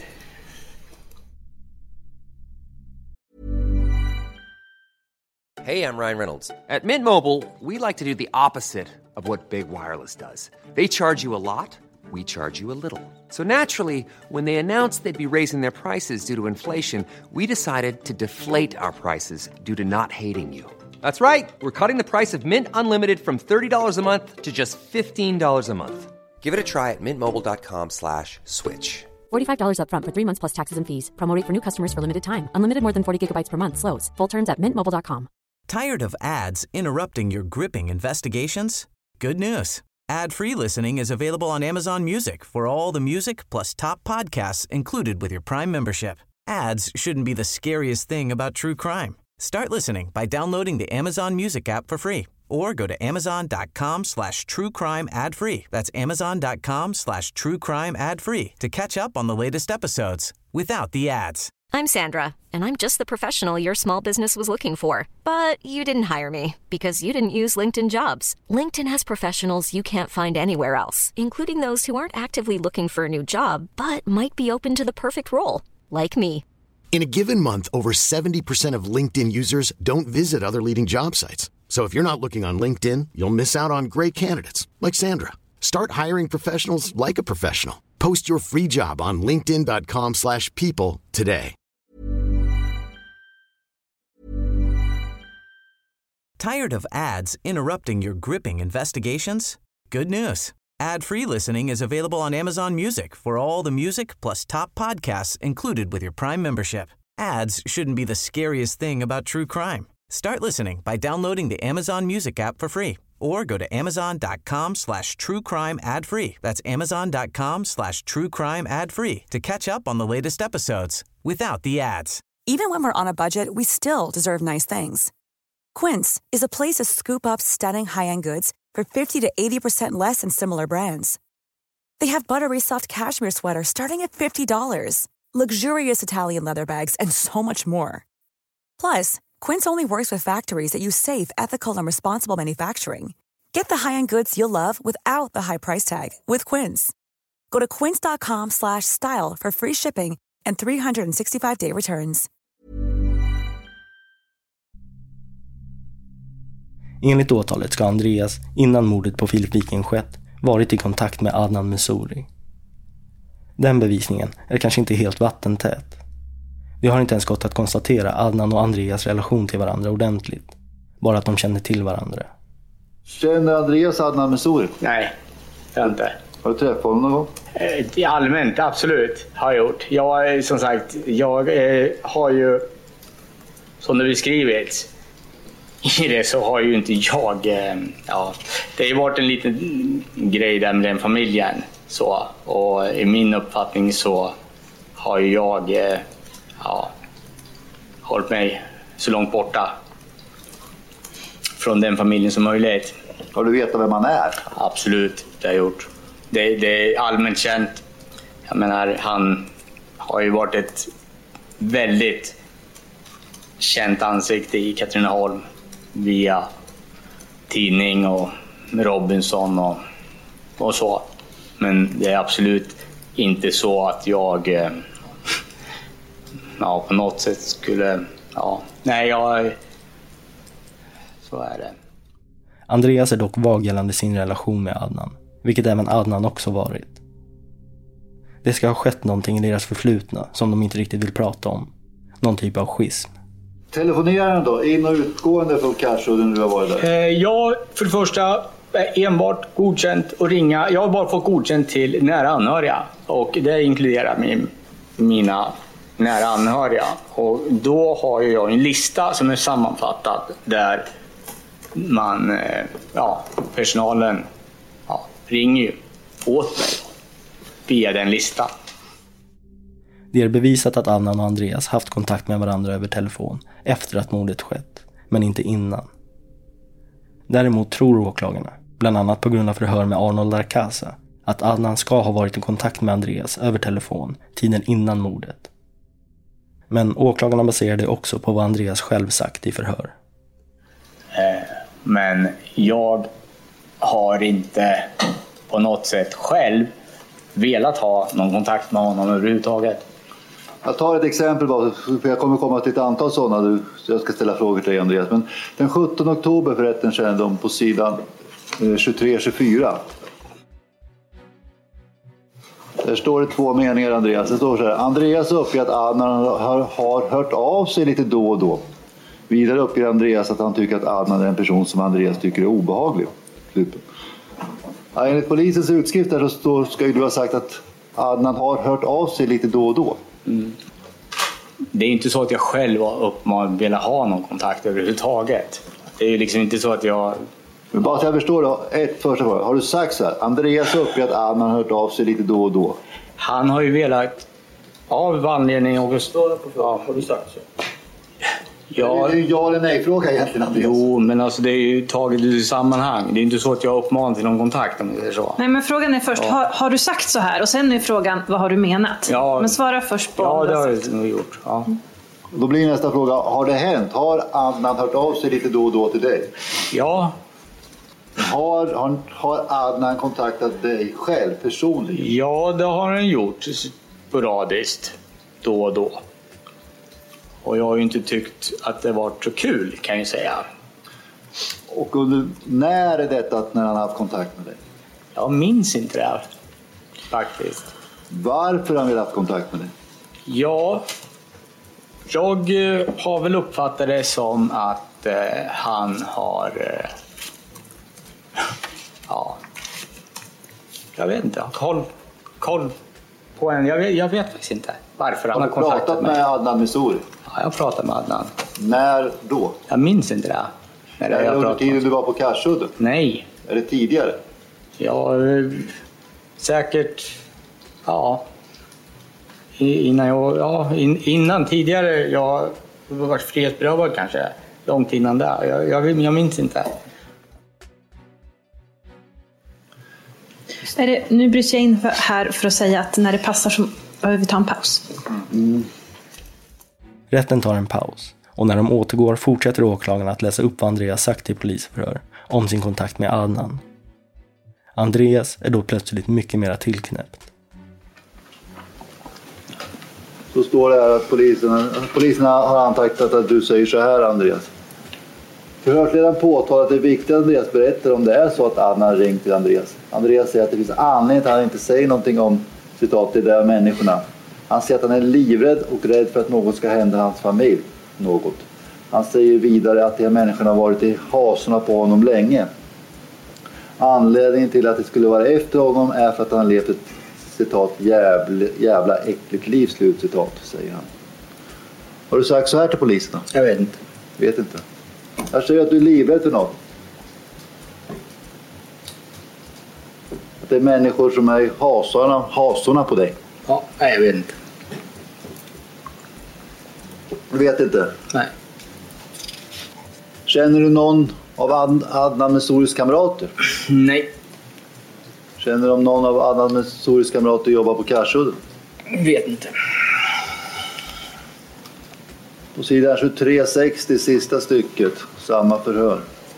S21: Hey, I'm Ryan Reynolds. At Mint Mobile, we like to do the opposite of what Big Wireless does. They charge you a lot. We charge you a little. So naturally, when they announced they'd be raising their prices due to inflation, we decided to deflate our prices due to not hating you. That's right. We're cutting the price of Mint Unlimited from thirty dollars a month to just fifteen dollars a month. Give it a try at mintmobile.com slash switch.
S22: forty-five dollars up front for three months plus taxes and fees. Promo rate for new customers for limited time. Unlimited more than forty gigabytes per month. Slows full terms at mint mobile dot com.
S11: Tired of ads interrupting your gripping investigations? Good news. Ad-free listening is available on Amazon Music for all the music plus top podcasts included with your Prime membership. Ads shouldn't be the scariest thing about true crime. Start listening by downloading the Amazon Music app for free or go to amazon.com slash true crime ad free. That's amazon.com slash true crime ad free to catch up on the latest episodes without the ads.
S13: I'm Sandra, and I'm just the professional your small business was looking for. But you didn't hire me because you didn't use LinkedIn Jobs. LinkedIn has professionals you can't find anywhere else, including those who aren't actively looking for a new job, but might be open to the perfect role, like me.
S14: In a given month, over seventy percent of LinkedIn users don't visit other leading job sites. So if you're not looking on LinkedIn, you'll miss out on great candidates like Sandra. Start hiring professionals like a professional. Post your free job on linkedin.com slash people today.
S11: Tired of ads interrupting your gripping investigations? Good news. Ad-free listening is available on Amazon Music for all the music plus top podcasts included with your Prime membership. Ads shouldn't be the scariest thing about true crime. Start listening by downloading the Amazon Music app for free or go to amazon.com slash true crime ad free. That's amazon.com slash true crime ad free to catch up on the latest episodes without the ads.
S23: Even when we're on a budget, we still deserve nice things. Quince is a place to scoop up stunning high-end goods for fifty to eighty percent less than similar brands. They have buttery soft cashmere sweaters starting at fifty dollars, luxurious Italian leather bags, and so much more. Plus, Quince only works with factories that use safe, ethical, and responsible manufacturing. Get the high-end goods you'll love without the high price tag with Quince. Go to quince.com slash style for free shipping and three sixty-five day returns.
S1: Enligt åtalet ska Andreas, innan mordet på Filip Viking skett, varit i kontakt med Adnan Messouri. Den bevisningen är kanske inte helt vattentät. Vi har inte ens gått att konstatera Adnan och Andreas relation till varandra ordentligt. Bara att de känner till varandra.
S3: Känner Andreas Adnan Messouri?
S6: Nej, jag inte.
S3: Har du träffat honom någon gång?
S6: Eh, allmänt, absolut, har jag gjort. Jag, som sagt, jag eh, har ju, som det beskrivits i det, så har ju inte jag, eh, ja, det har ju varit en liten grej där med den familjen. Så, och i min uppfattning så har ju jag eh, ja, hållit mig så långt borta från den familjen som möjligt.
S3: Har du vetat vem man är?
S6: Absolut, det har jag gjort. Det, det är allmänt känt. Jag menar, han har ju varit ett väldigt känt ansikte i Katrineholm via tidning och Robinson och, och så. Men det är absolut inte så att jag eh, ja, på något sätt skulle... Ja, nej, jag... Så är det.
S1: Andreas är dock vag gällande sin relation med Adnan, vilket även Adnan också varit. Det ska ha skett någonting i deras förflutna som de inte riktigt vill prata om. Någon typ av schism.
S3: Telefonerar den då? In- och utgående från Karsudden när du har varit där?
S6: Eh, jag, för det första, enbart godkänt att ringa. Jag har bara fått godkänt till nära anhöriga. Och det inkluderar min, mina nära anhöriga. Och då har jag en lista som är sammanfattad där man, ja, personalen ja, ringer ju åt mig via den listan.
S1: Det är bevisat att Adnan och Andreas haft kontakt med varandra över telefon efter att mordet skett, men inte innan. Däremot tror åklagarna, bland annat på grund av förhör med Arnold Arcasa, att Adnan ska ha varit i kontakt med Andreas över telefon tiden innan mordet. Men åklagarna baserar det också på vad Andreas själv sagt i förhör.
S6: Men jag har inte på något sätt själv velat ha någon kontakt med honom överhuvudtaget.
S3: Jag tar ett exempel bara, för jag kommer komma till ett antal sådana. Jag ska ställa frågor till dig, Andreas. Men den sjuttonde oktober för rätten kännedom på sidan tjugotre tjugofyra. Där står det två meningar, Andreas. Det står så här: Andreas uppger att Adnan har, har hört av sig lite då och då. Vidare uppger Andreas att han tycker att Adnan är en person som Andreas tycker är obehaglig. Ja, enligt polisens utskrift där så står, ska ju du ha sagt att Adnan har hört av sig lite då och då.
S6: Mm. Det är inte så att jag själv har uppmanat velat ha någon kontakt överhuvudtaget. Det är ju liksom inte så att jag...
S3: Men bara så jag förstår då, ett första fråga. Har du sagt så här: Andreas uppger att Adnan har hört av sig lite då och då?
S6: Han har ju velat, av anledning och...
S3: Ja, har du sagt så? Ja. Det är ju ja eller nej fråga egentligen, Andreas.
S6: Jo, men alltså det är ju taget i sammanhang. Det är inte så att jag uppmanar till någon kontakt om det är så.
S15: Nej, men frågan är först, ja. har, har du sagt så här? Och sen är frågan, vad har du menat?
S6: Ja,
S15: men svara först på.
S6: Ja, det har jag nog gjort. Ja.
S3: Mm. Då blir nästa fråga, har det hänt? Har Adnan hört av sig lite då och då till dig?
S6: Ja.
S3: Har, har, har Adnan kontaktat dig själv personligen?
S6: Ja, det har han gjort sporadiskt då och då. Och jag har ju inte tyckt att det var så kul, kan jag säga.
S3: Och under, när är detta när han har haft kontakt med dig?
S6: Jag minns inte det här, faktiskt.
S3: Varför har han velat haft kontakt med dig?
S6: Ja, jag har väl uppfattat det som att eh, han har... Eh, ja, jag vet inte. Koll, koll på en. Jag vet, jag vet faktiskt inte varför han har,
S3: har
S6: kontaktat
S3: pratat
S6: mig.
S3: med Adnan Missouri?
S6: Ja, jag har pratat med Adnan.
S3: När då?
S6: Jag minns inte det. När
S3: är det
S6: jag
S3: under tiden du var på Karsudden?
S6: Nej.
S3: Är det tidigare?
S6: Ja, säkert. Ja. Innan jag, ja, in, innan tidigare. Jag har varit frihetsberövad kanske. Långt innan det. Jag, jag, jag minns inte.
S15: Är det, nu bryter jag in för, här för att säga att när det passar så behöver vi ta en paus.
S1: Mm. Rätten tar en paus. Och när de återgår fortsätter åklagaren att läsa upp vad Andreas sagt till polisförhör om sin kontakt med Adnan. Andreas är då plötsligt mycket mer tillknäppt.
S3: Så står det här att poliserna, poliserna har antagat att du säger så här, Andreas. Förhörsledaren påtalar att det är viktigt att Andreas berättar om det är så att Adnan har ringt till Andreas. Andreas säger att det finns anledning att han inte säger någonting om citat till de där människorna. Han säger att han är livrädd och rädd för att något ska hända hans familj. Något. Han säger vidare att de här människorna har varit i hasorna på honom länge. Anledningen till att det skulle vara efter honom är för att han levt ett citat jävla, jävla äckligt liv, slut citat, säger han. Har du sagt så här till poliserna?
S6: Jag vet inte.
S3: Vet inte. Jag säger att du är livrädd för något. Att det är människor som är i hasorna, hasorna på dig.
S6: Ja, jag vet inte.
S3: Du vet inte?
S6: Nej.
S3: Känner du någon av Ad- Adnan Misouris kamrater?
S6: Nej.
S3: Känner du om någon av Adnan Misouris kamrater jobbar på Karsudden?
S6: Vet inte.
S3: På sidan tjugotre sextio, sista stycket, samma förhör.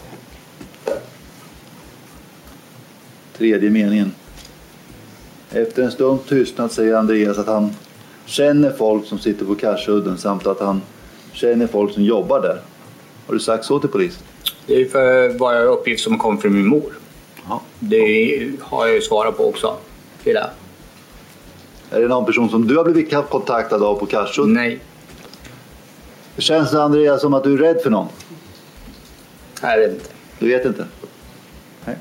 S3: Tredje meningen. Efter en stund tystnad säger Andreas att han känner folk som sitter på Karsudden samt att han känner folk som jobbar där. Har du sagt så till polisen?
S6: Det är för vad jag uppgift som kom från min mor.
S3: Ja.
S6: Det har jag ju svarat på också. Till det.
S3: Är det någon person som du har blivit kontaktad av på Karsudden?
S6: Nej.
S3: Känns det, Andreas, som att du är rädd för någon?
S6: Jag vet inte.
S3: Du vet inte? Nej.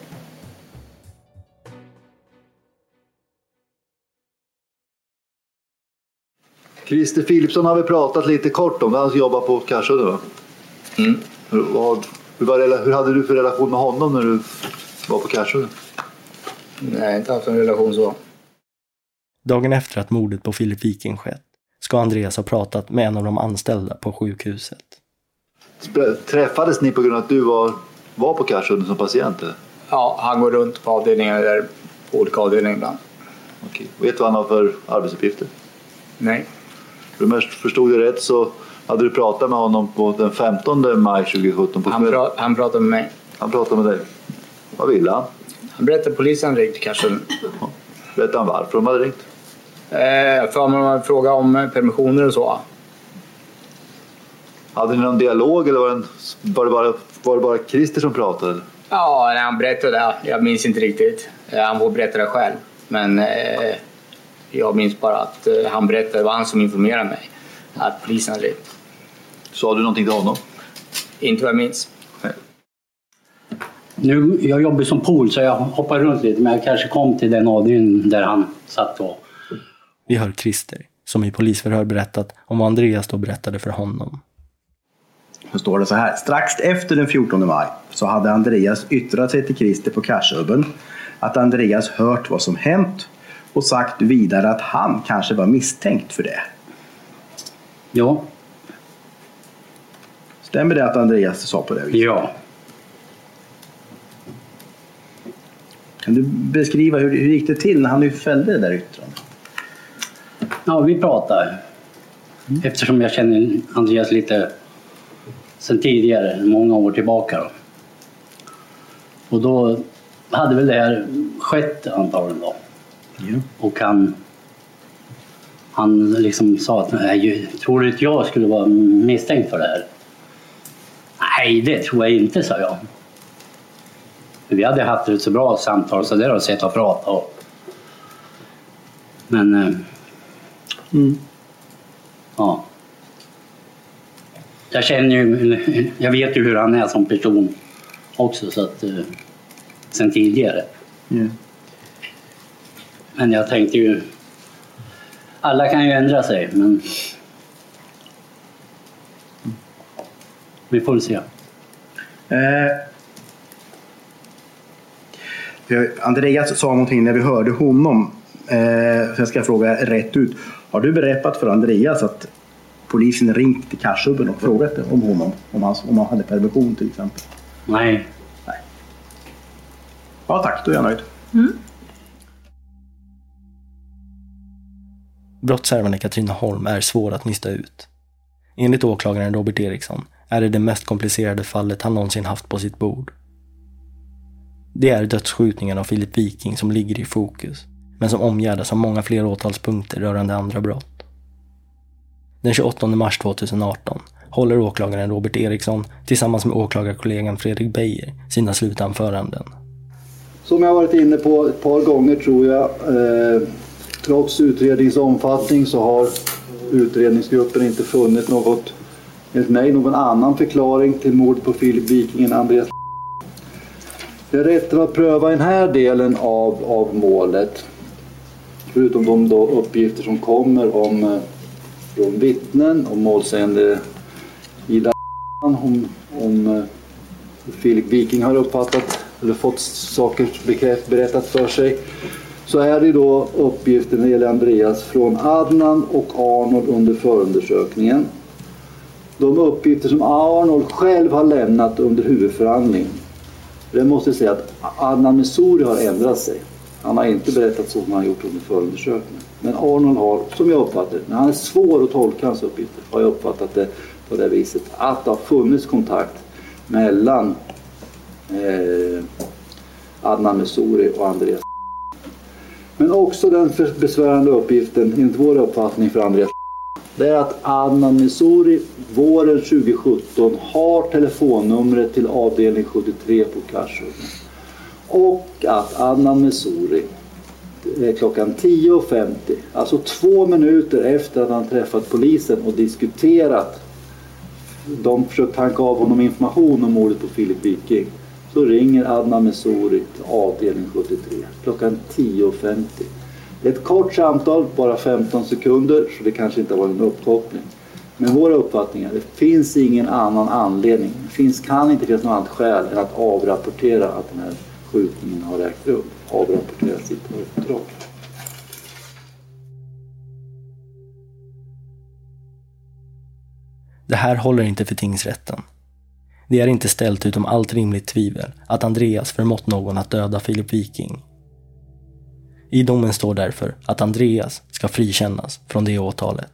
S3: Christer Philipsson har vi pratat lite kort om. Han jobbar på Karsudden, va?
S6: Mm.
S3: Hur, vad, hur, var, hur hade du för relation med honom när du var på Karsudden?
S6: Nej, inte haft en relation så.
S1: Dagen efter att mordet på Filip Viking skett ska Andreas ha pratat med en av de anställda på sjukhuset.
S3: Träffades ni på grund av att du var, var på Karsudden som patient? Eller?
S6: Ja, han går runt på avdelningar där, på olika avdelningar ibland.
S3: Okej. Vet du vad han har för arbetsuppgifter?
S6: Nej.
S3: För om jag förstod det rätt så hade du pratat med honom på den femtonde maj tjugosjutton. På
S6: han, pra- han pratade med mig.
S3: Han pratade med dig. Vad ville han?
S6: Han berättade att polisen ringt kanske.
S3: Ja. Berättade han varför de hade ringt?
S6: Eh, för man fråga om permissioner och så.
S3: Hade ni någon dialog eller var det, en, var det, bara, var det bara Christer som pratade?
S6: Ja, när han berättade det. Jag minns inte riktigt. Han får berätta det själv. Men eh, jag minns bara att eh, han berättade, det var han som informerade mig. Att polisen hade ringt.
S3: Sa du någonting till honom?
S6: Inte vad jag minns.
S3: Nej.
S8: Nu, jag jobbar som pool så jag hoppar runt lite. Men jag kanske kom till den avdelningen där han satt då.
S1: Vi hör Christer, som i polisförhör berättat om vad Andreas då berättade för honom.
S2: Så står det så här. Strax efter den fjortonde maj så hade Andreas yttrat sig till Christer på Karsudden att Andreas hört vad som hänt och sagt vidare att han kanske var misstänkt för det.
S8: Ja.
S2: Stämmer det att Andreas sa på det viset?
S8: Ja.
S2: Kan du beskriva hur, hur gick det till när han nu fällde det där yttrandet?
S8: Ja, vi pratade. Mm. Eftersom jag känner Andreas lite sen tidigare, många år tillbaka. Då. Och då hade väl det här skett antagligen då. Mm. Och han, han liksom sa att nej, tror du att jag skulle vara misstänkt för det här? Nej, det tror jag inte, sa jag. Vi hade haft ett så bra samtal så det har sett och prata om. Men mm. ja. Jag känner ju, jag vet ju hur han är som person också så att sen tidigare. Mm. Men jag tänkte ju alla kan ju ändra sig men vi får se.
S2: Eh. Andreas sa någonting när vi hörde honom. Eh, så jag ska fråga rätt ut. Har du berättat för Andreas att polisen ringt till Karsudden och frågat om honom? Om han, om han hade permission till exempel?
S8: Nej.
S2: Nej. Ja tack, då är jag nöjd.
S15: Mm.
S1: Brottshärvan i Katrineholm är svår att nysta ut. Enligt åklagaren Robert Eriksson är det det mest komplicerade fallet han någonsin haft på sitt bord. Det är dödsskjutningen av Filip Viking som ligger i fokus, men som omgärdas av många fler åtalspunkter rörande andra brott. Den tjugoåttonde mars tjugoarton håller åklagaren Robert Eriksson tillsammans med åklagarkollegan Fredrik Beijer sina slutanföranden.
S3: Som jag har varit inne på ett par gånger tror jag, eh, trots utredningens omfattning så har utredningsgruppen inte funnit något, enligt mig, någon annan förklaring till mord på Filip Viking än Andreas. Det är rätt att pröva den här delen av, av målet, förutom de då uppgifter som kommer om från vittnen, om målsägande Ida om, om Filip Viking har uppfattat eller fått saker bekräft, berättat för sig, så är det då uppgifter när det gäller Andreas från Adnan och Arnold under förundersökningen. De uppgifter som Arnold själv har lämnat under huvudförhandling. Det måste jag säga att Adnan Messouri har ändrat sig. Han har inte berättat så som han har gjort under förundersökningen. Men Arnold har, som jag uppfattar det, när han är svår att tolka hans uppgifter, har jag uppfattat det på det viset att det har funnits kontakt mellan eh, Adnan Messouri och Andreas. Men också den besvärande uppgiften, enligt vår uppfattning för Andreas, det är att Adnan Messouri våren tjugo sjutton har telefonnumret till avdelning sjuttiotre på Karsudden. Och att Adnan Messouri klockan tio femtio, alltså två minuter efter att han träffat polisen och diskuterat, de försökt tanka av honom information om mordet på Filip Viking, så ringer Adnan Messouri till avdelning sjuttiotre klockan tio femtio. Det är ett kort samtal, bara femton sekunder, så det kanske inte var en uppkoppling. Men våra uppfattningar, det finns ingen annan anledning. Det finns, kan inte finnas något annat skäl än att avrapportera att den här skjutningen har ägt rum. Avrapportera sitt uppdrag.
S1: Det här håller inte för tingsrätten. Det är inte ställt utom allt rimligt tvivel att Andreas förmått någon att döda Filip Viking. I domen står därför att Andreas ska frikännas från det åtalet.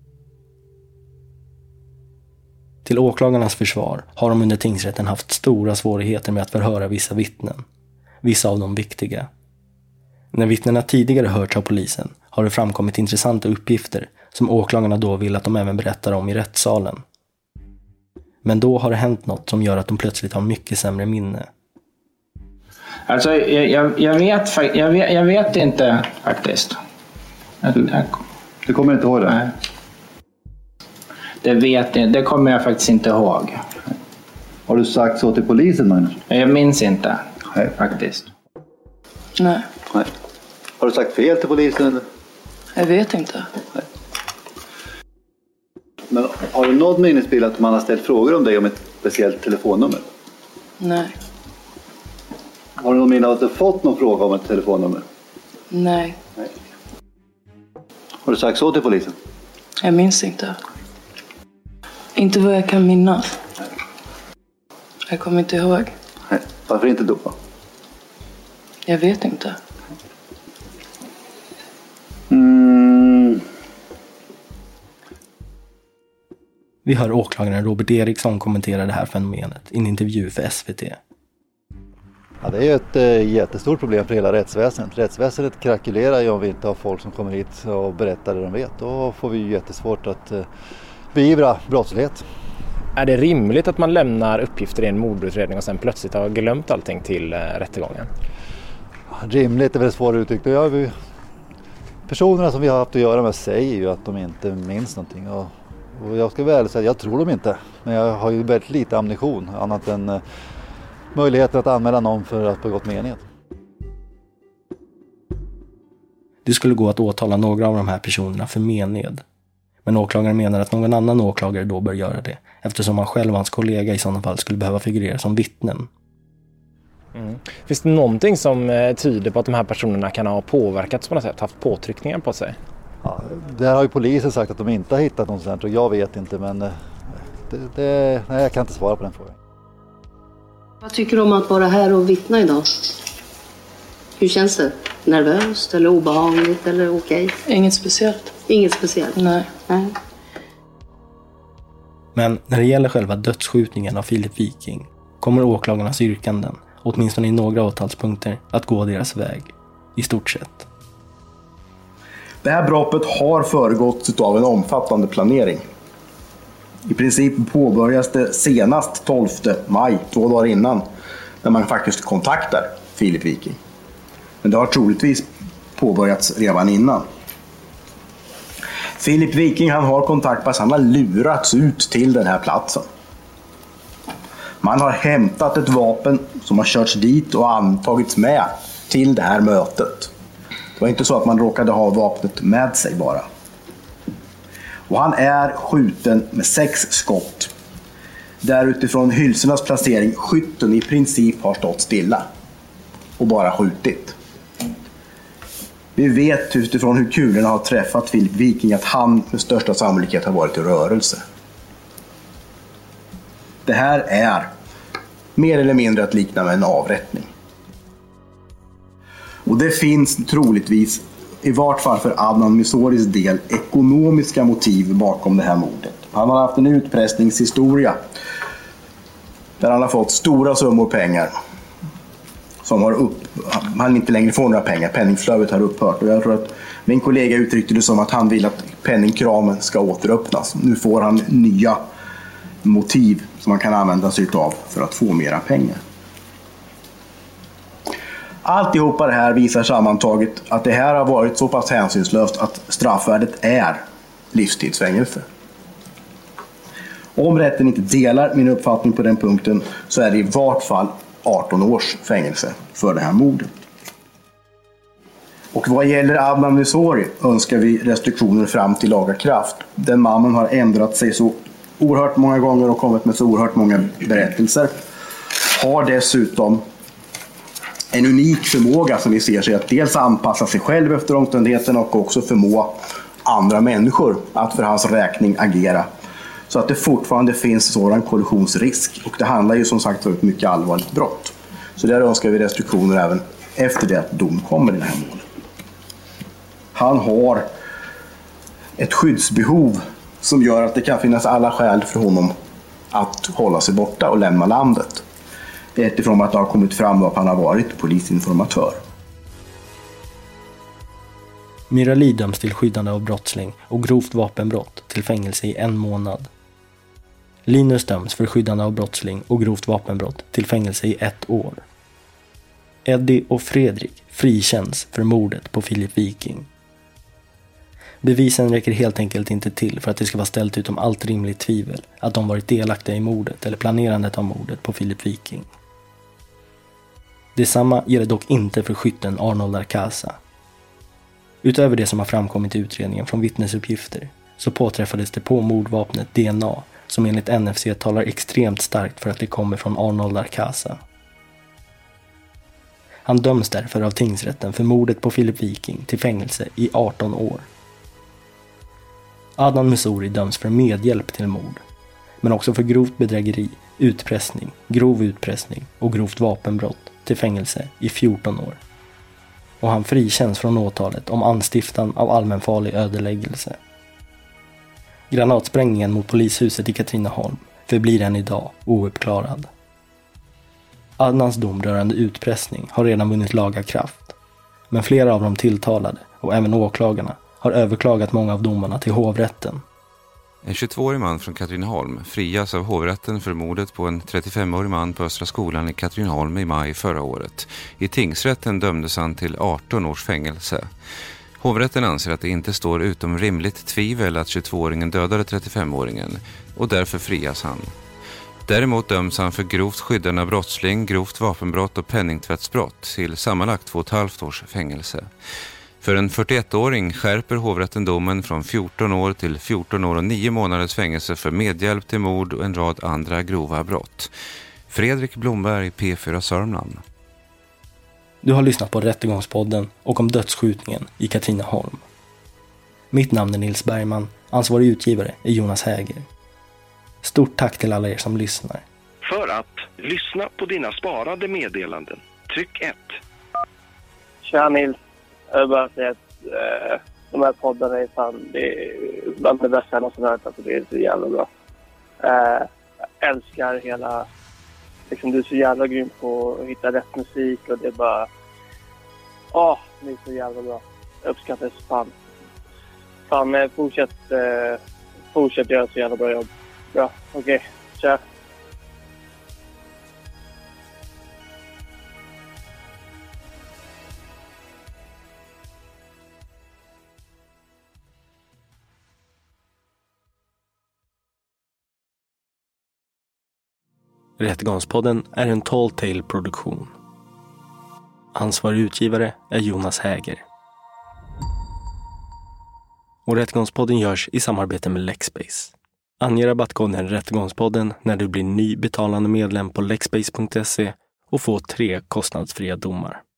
S1: Till åklagarnas försvar har de under tingsrätten haft stora svårigheter med att förhöra vissa vittnen. Vissa av dem viktiga. När vittnena tidigare hörts av polisen har det framkommit intressanta uppgifter som åklagarna då vill att de även berättar om i rättssalen. Men då har det hänt något som gör att de plötsligt har mycket sämre minne.
S6: Alltså, jag, jag, jag, vet, jag, vet, jag vet inte faktiskt.
S3: Du, du kommer inte ihåg det?
S6: Nej. Det, vet, det kommer jag faktiskt inte ihåg.
S3: Har du sagt så till polisen, Magnus?
S6: Jag minns inte.
S3: Nej.
S6: Faktiskt.
S17: Nej.
S3: Nej. Har du sagt fel till polisen? Eller?
S17: Jag vet inte.
S3: Nej. Men har du någon minnesbild att man har ställt frågor om dig om ett speciellt telefonnummer?
S17: Nej.
S3: Har du någon minne av att du fått någon fråga om ett telefonnummer?
S17: Nej.
S3: Nej. Har du sagt så till polisen?
S17: Jag minns inte. Inte vad jag kan minnas.
S3: Nej.
S17: Jag kommer inte ihåg.
S3: Nej. Varför inte då?
S17: Jag vet inte.
S3: Mm.
S1: Vi hör åklagaren Robert Eriksson kommentera det här fenomenet i en intervju för S V T.
S3: Ja, det är ju ett äh, jättestort problem för hela rättsväsendet. Rättsväsendet krackelerar ju om vi inte har folk som kommer hit och berättar det de vet. Då får vi ju jättesvårt att äh, beivra brottslighet.
S5: Är det rimligt att man lämnar uppgifter i en mordutredning och sen plötsligt har glömt allting till äh, rättegången?
S3: Rimligt är väl svårt uttryckt. Jag, personerna som vi har haft att göra med säger ju att de inte minns någonting. Och, och jag ska väl säga att jag tror dem inte. Men jag har ju väldigt lite ammunition annat än äh, möjligheten att anmäla någon för att begått mened.
S1: Det skulle gå att åtala några av de här personerna för mened. Men åklagaren menar att någon annan åklagare då bör göra det, eftersom han själv och hans kollega i sådana fall skulle behöva figurera som vittnen.
S5: Mm. Finns det någonting som eh, tyder på att de här personerna kan ha påverkats på något sätt, haft påtryckningar på sig?
S3: Ja, där har ju polisen sagt att de inte har hittat något sånt och jag vet inte, men eh, det, det, nej, jag kan inte svara på den frågan.
S17: Vad tycker du om att vara här och vittna idag? Hur känns det? Nervöst eller obehagligt eller okej? Okay? Inget speciellt. Inget speciellt? Nej. Nej.
S1: Men när det gäller själva dödsskjutningen av Filip Viking kommer åklagarnas yrkanden, åtminstone i några åtalspunkter, att gå deras väg. I stort sett.
S2: Det här brottet har föregåtts av en omfattande planering. I princip påbörjas det senast tolfte maj, två dagar innan, när man faktiskt kontaktar Filip Viking. Men det har troligtvis påbörjats redan innan. Filip Viking, han har kontaktpass, han har lurats ut till den här platsen. Man har hämtat ett vapen som har körts dit och antagits med till det här mötet. Det var inte så att man råkade ha vapnet med sig bara. Och han är skjuten med sex skott. Där utifrån hylsornas placering skytten i princip har stått stilla. Och bara skjutit. Vi vet utifrån hur kulorna har träffat Filip Viking att han med största sannolikhet har varit i rörelse. Det här är mer eller mindre att likna med en avrättning. Och det finns troligtvis, i vart fall för Adnan Messouris del, ekonomiska motiv bakom det här mordet. Han har haft en utpressningshistoria där han har fått stora summor pengar som har upp, han inte längre får några pengar, penningflödet har upphört, och jag tror att min kollega uttryckte det som att han vill att penningkramen ska återöppnas. Nu får han nya motiv som man kan använda sig av för att få mera pengar. Alltihopa det här visar sammantaget att det här har varit så pass hänsynslöst att straffvärdet är livstidsfängelse. Om rätten inte delar min uppfattning på den punkten så är det i vart fall arton års fängelse för det här mordet. Och vad gäller Adnan Misori önskar vi restriktioner fram till laga kraft. Den mannen har ändrat sig så oerhört många gånger och kommit med så oerhört många berättelser. Har dessutom en unik förmåga som vi ser sig att dels anpassa sig själv efter omständigheterna och också förmå andra människor att för hans räkning agera. Så att det fortfarande finns sådan kollisionsrisk. Och det handlar ju som sagt om ett mycket allvarligt brott. Så där önskar vi restriktioner även efter det att dom kommer i det här målet. Han har ett skyddsbehov som gör att det kan finnas alla skäl för honom att hålla sig borta och lämna landet. Utifrån att det har kommit fram att han har varit polisinformatör.
S1: Myrali döms till skyddande av brottsling och grovt vapenbrott till fängelse i en månad. Linus döms för skyddande av brottsling och grovt vapenbrott till fängelse i ett år. Eddie och Fredrik frikänns för mordet på Filip Viking. Bevisen räcker helt enkelt inte till för att det ska vara ställt utom allt rimligt tvivel att de varit delaktiga i mordet eller planerandet av mordet på Filip Viking. Detsamma gäller dock inte för skytten Arnold Arcasa. Utöver det som har framkommit i utredningen från vittnesuppgifter så påträffades det på mordvapnet D N A som enligt N F C talar extremt starkt för att det kommer från Arnold Arcasa. Han döms därför av tingsrätten för mordet på Filip Viking till fängelse i arton år. Adnan Misori döms för medhjälp till mord, men också för grovt bedrägeri, utpressning, grov utpressning och grovt vapenbrott till fängelse i fjorton år. Och han frikänns från åtalet om anstiftan av allmänfarlig ödeläggelse. Granatsprängningen mot polishuset i Katrineholm förblir än idag ouppklarad. Adnans dom rörande utpressning har redan vunnit laga kraft, men flera av de tilltalade och även åklagarna har överklagat många av domarna till hovrätten.
S9: En tjugotvåårig man från Katrineholm frias av hovrätten för mordet på en trettiofemårig man på Östra skolan i Katrineholm i maj förra året. I tingsrätten dömdes han till arton års fängelse. Hovrätten anser att det inte står utom rimligt tvivel att tjugotvååringen dödade trettiofemåringen och därför frias han. Däremot döms han för grovt skyddande av brottsling, grovt vapenbrott och penningtvättsbrott till sammanlagt två och ett halvt års fängelse. För en fyrtioettåring skärper hovrätten domen från fjorton år till fjorton år och nio månaders fängelse för medhjälp till mord och en rad andra grova brott. Fredrik Blomberg, P fyra Sörmland.
S1: Du har lyssnat på Rättegångspodden och om dödsskjutningen i Katrineholm. Mitt namn är Nils Bergman, ansvarig utgivare är Jonas Häger. Stort tack till alla er som lyssnar.
S12: För att lyssna på dina sparade meddelanden, tryck ett.
S16: Tja Nils, jag vill bara säga att eh, de här poddarna är fan, det är bland det bästa jag som hört, alltså det är så jävla bra. Eh, jag älskar hela, liksom du är så jävla grym på att hitta rätt musik och det är bara, åh, det är så jävla bra. Jag uppskattar det så fan. Fan, eh, fortsätt, eh, fortsätt göra så jävla bra jobb. Bra, okej, okay. Tja.
S1: Rättegångspodden är en Tall Tale-produktion. Ansvarig utgivare är Jonas Häger. Och Rättegångspodden görs i samarbete med Lexbase. Ange rabattkoden Rättegångspodden när du blir ny betalande medlem på lexbase punkt se och få tre kostnadsfria domar.